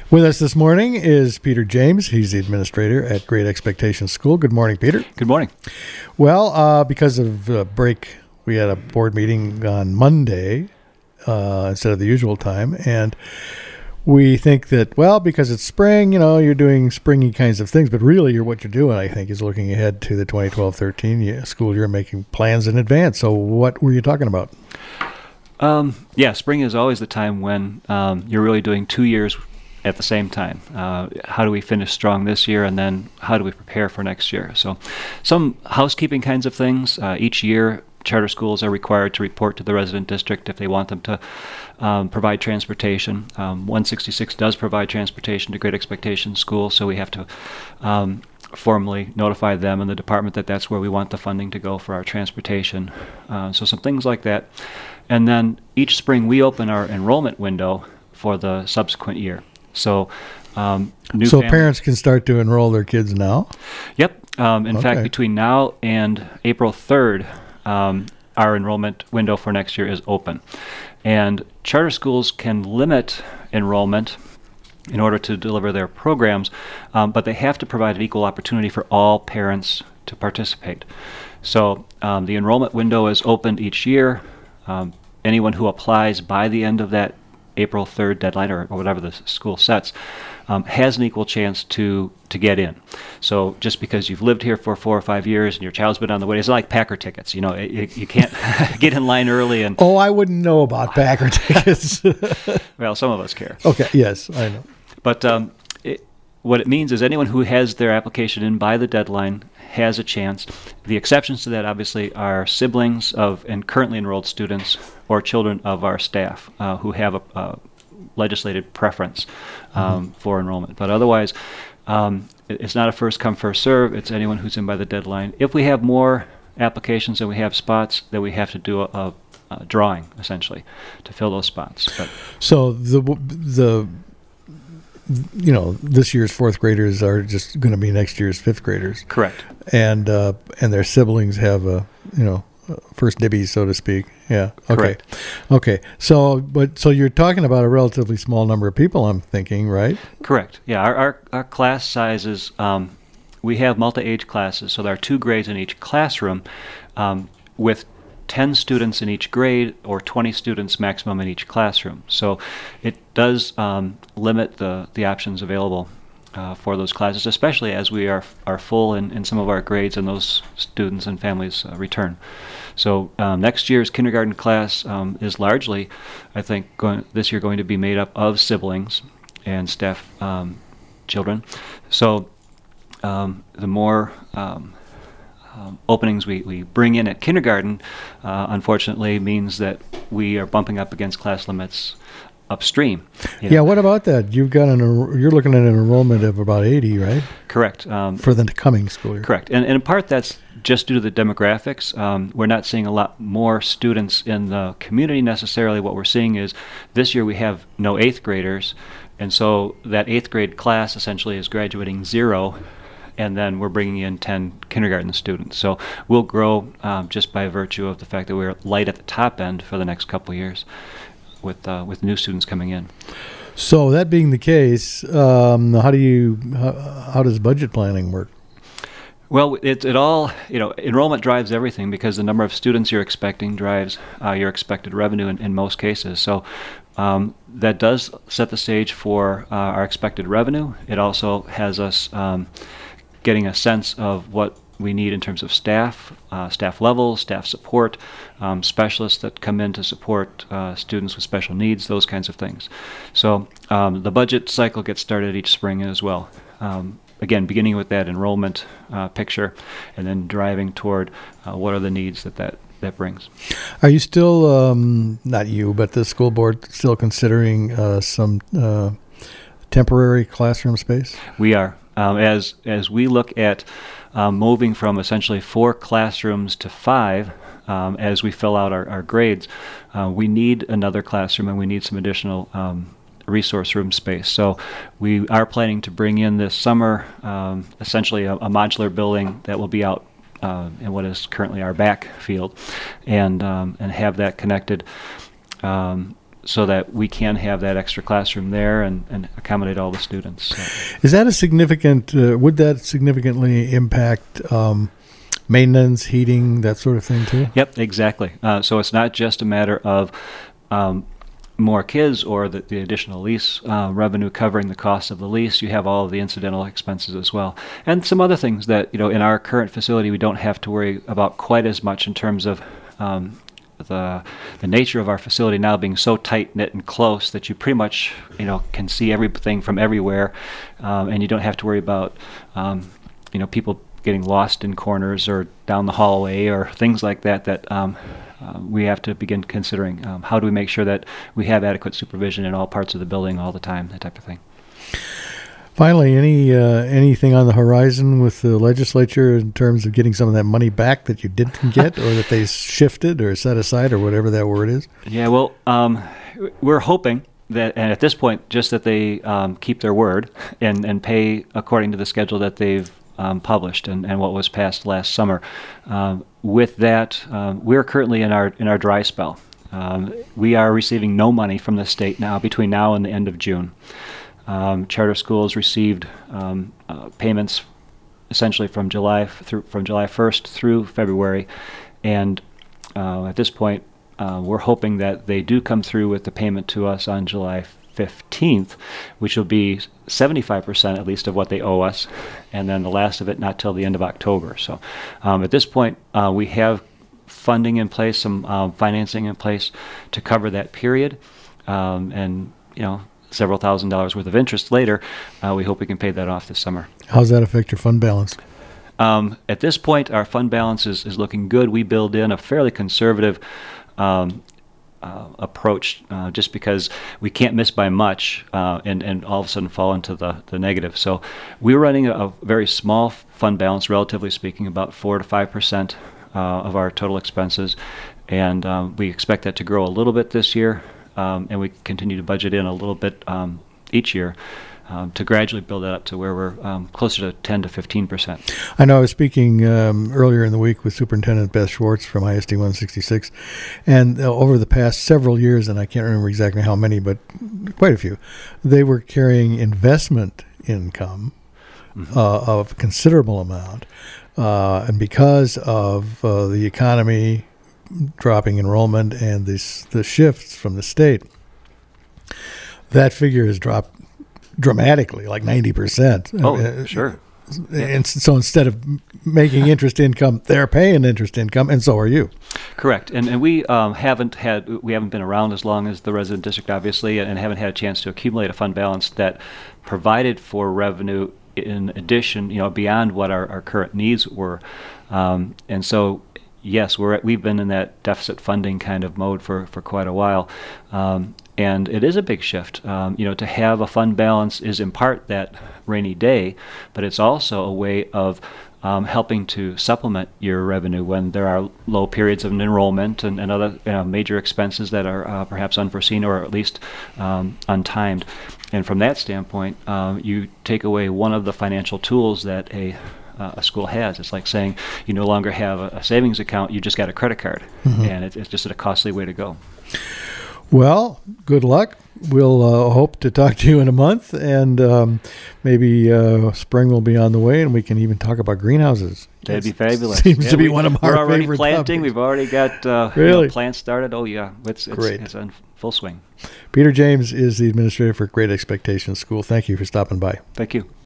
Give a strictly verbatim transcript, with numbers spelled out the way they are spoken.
With us this morning is Peter James. He's the administrator at Great Expectations School. Good morning, Peter. Good morning. Well, uh, because of uh, break, we had a board meeting on Monday uh, instead of the usual time, and we think that, well, because it's spring, you know, you're doing springy kinds of things, but really you're, what you're doing, I think, is looking ahead to the twenty twelve thirteen school year, making plans in advance. So what were you talking about? Um, yeah, spring is always the time when um, you're really doing two years at the same time. Uh, how do we finish strong this year, and then how do we prepare for next year? So some housekeeping kinds of things. Uh, each year, charter schools are required to report to the resident district if they want them to um, provide transportation. Um, one sixty-six does provide transportation to Great Expectations School, so we have to um, formally notify them and the department that that's where we want the funding to go for our transportation. Uh, so some things like that. And then each spring we open our enrollment window for the subsequent year. So um, new So families, parents can start to enroll their kids now? Yep. Um, in Okay. fact, between now and April third, um, our enrollment window for next year is open. And charter schools can limit enrollment in order to deliver their programs, um, but they have to provide an equal opportunity for all parents to participate. So um, the enrollment window is opened each year. Um, anyone who applies by the end of that April third deadline, or, or whatever the school sets, um, has an equal chance to to get in. So just because you've lived here for four or five years and your child's been on the way, it's like Packer tickets. You know, you, you can't get in line early. And Oh, I wouldn't know about Packer tickets. well, some of us care. Okay, yes, I know. But um, it, what it means is anyone who has their application in by the deadline has a chance. The exceptions to that obviously are siblings of and currently enrolled students or children of our staff uh, who have a, a legislated preference um, mm-hmm. for enrollment. But otherwise, um, it, it's not a first come, first serve. It's anyone who's in by the deadline. If we have more applications than we have spots, then we have to do a, a, a drawing, essentially, to fill those spots. But So the the you know, this year's fourth graders are just going to be next year's fifth graders. Correct. And uh, and their siblings have a, you know, first dibbies, so to speak. Yeah. Okay. Correct. Okay. So, but so you're talking about a relatively small number of people, I'm thinking, right? Correct. Yeah. Our our, our class sizes, um, we have multi-age classes, so there are two grades in each classroom, um, with ten students in each grade or twenty students maximum in each classroom. So it does um, limit the, the options available uh, for those classes, especially as we are are full in, in some of our grades and those students and families uh, return. So um, next year's kindergarten class um, is largely, I think, going, this year going to be made up of siblings and staff um, children. So um, the more um, Um, openings we, we bring in at kindergarten, uh, unfortunately, means that we are bumping up against class limits upstream. You know. Yeah. What about that? You've got an you're looking at an enrollment of about eighty, right? Correct. Um, For the coming school year. correct. And, and in part, that's just due to the demographics. Um, we're not seeing a lot more students in the community necessarily. What we're seeing is this year we have no eighth graders, and so that eighth grade class essentially is graduating zero. And then we're bringing in ten kindergarten students. So we'll grow um, just by virtue of the fact that we're light at the top end for the next couple of years with uh, with new students coming in. So that being the case, um, how do you how, how does budget planning work? Well, it, it all, you know, enrollment drives everything because the number of students you're expecting drives uh, your expected revenue in, in most cases. So um, that does set the stage for uh, our expected revenue. It also has us um, getting a sense of what we need in terms of staff, uh, staff levels, staff support, um, specialists that come in to support uh, students with special needs, those kinds of things. So um, the budget cycle gets started each spring as well. Um, again, beginning with that enrollment uh, picture and then driving toward uh, what are the needs that that, that brings. Are you still, um, not you, but the school board still considering uh, some uh, temporary classroom space? We are. Um, as as we look at um, moving from essentially four classrooms to five, um, as we fill out our, our grades, uh, we need another classroom and we need some additional um, resource room space. So we are planning to bring in this summer um, essentially a, a modular building that will be out uh, in what is currently our back field, and um, and have that connected. Um, so that we can have that extra classroom there and, and accommodate all the students. So. Is that a significant, uh, would that significantly impact um, maintenance, heating, that sort of thing too? Yep, exactly. Uh, so it's not just a matter of um, more kids or the, the additional lease uh, revenue covering the cost of the lease. You have all of the incidental expenses as well. And some other things that, you know, in our current facility we don't have to worry about quite as much in terms of um, the the nature of our facility now being so tight-knit and close that you pretty much, you know, can see everything from everywhere, um, and you don't have to worry about, um, you know, people getting lost in corners or down the hallway or things like that that um, uh, we have to begin considering. Um, how do we make sure that we have adequate supervision in all parts of the building all the time, that type of thing. Finally, any uh, anything on the horizon with the legislature in terms of getting some of that money back that you didn't get or that they shifted or set aside or whatever that word is? Yeah, well, um, we're hoping that, and at this point, just that they um, keep their word and, and pay according to the schedule that they've um, published and, and what was passed last summer. Um, with that, um, we're currently in our in our dry spell. Um, we are receiving no money from the state now between now and the end of June. Um, charter schools received um, uh, payments essentially from July f- through from July first through February, and uh, at this point, uh, we're hoping that they do come through with the payment to us on July fifteenth, which will be seventy-five percent at least of what they owe us, and then the last of it not till the end of October. So, um, at this point, uh, we have funding in place, some um, financing in place to cover that period, um, and you know. several thousand dollars worth of interest later. Uh, we hope we can pay that off this summer. How does that affect your fund balance? Um, at this point, our fund balance is, is looking good. We build in a fairly conservative um, uh, approach uh, just because we can't miss by much uh, and, and all of a sudden fall into the, the negative. So we're running a, a very small fund balance, relatively speaking, about four to five percent uh, of our total expenses. And um, we expect that to grow a little bit this year. Um, and we continue to budget in a little bit um, each year um, to gradually build that up to where we're um, closer to ten to fifteen percent. I know I was speaking um, earlier in the week with Superintendent Beth Schwartz from I S D one sixty-six, and uh, over the past several years, and I can't remember exactly how many, but quite a few, they were carrying investment income mm-hmm. uh, of a considerable amount. Uh, and because of uh, the economy dropping enrollment and this the shifts from the state, that figure has dropped dramatically, like ninety percent. Oh, uh, sure. And so instead of making interest income, they're paying interest income, and so are you. Correct. And and we um, haven't had we haven't been around as long as the resident district, obviously, and haven't had a chance to accumulate a fund balance that provided for revenue in addition, you know, beyond what our, our current needs were. Um, and so yes, we're at, we've been in that deficit funding kind of mode for, for quite a while, um, and it is a big shift. Um, you know, to have a fund balance is in part that rainy day, but it's also a way of um, helping to supplement your revenue when there are low periods of enrollment and, and other you know, major expenses that are uh, perhaps unforeseen or at least um, untimed. And from that standpoint, um, you take away one of the financial tools that a Uh, a school has. It's like saying you no longer have a, a savings account, you just got a credit card, mm-hmm. and it, it's just a costly way to go. Well, good luck. We'll uh, hope to talk to you in a month, and um, maybe uh, spring will be on the way, and we can even talk about greenhouses. That'd be fabulous. Seems yeah, to be we, one of our We're already favorite planting. topics. We've already got uh, really? you know, plants started. Oh yeah, it's it's, Great. it's in full swing. Peter James is the administrator for Great Expectations School. Thank you for stopping by. Thank you.